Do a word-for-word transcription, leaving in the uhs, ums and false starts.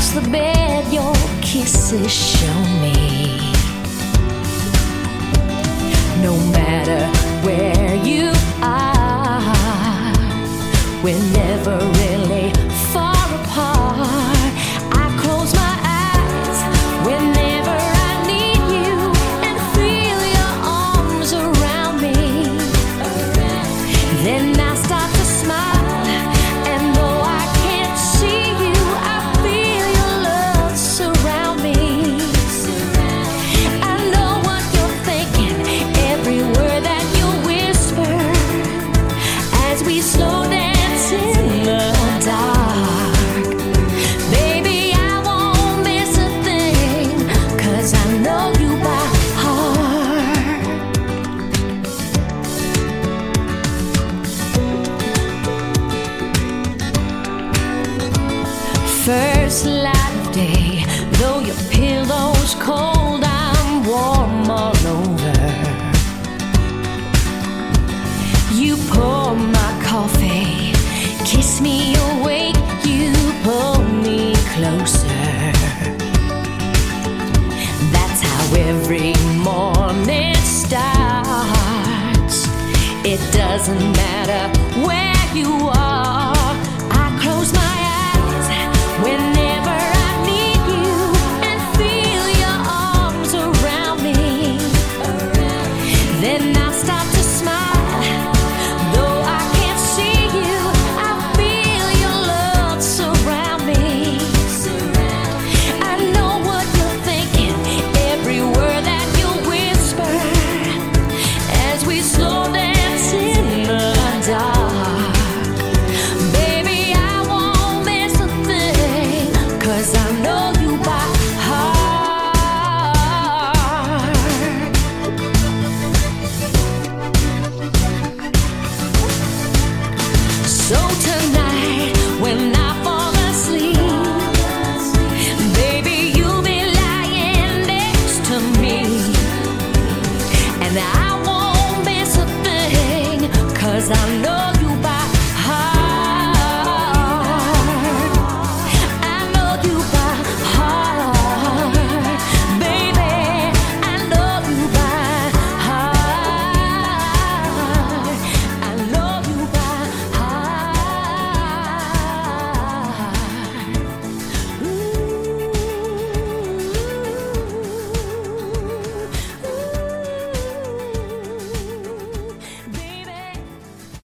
the bed, your kisses show me. No matter where you are, we're never really far apart. I close my eyes whenever I need you and feel your arms around me. Then I start to smile, and though I can't see you, I feel your love surround me. I know what you're thinking, every word that you whisper, as we slow dance in the dark. Baby, I won't miss a thing, 'cause I know you by heart. First light of day, though your pillow's cold,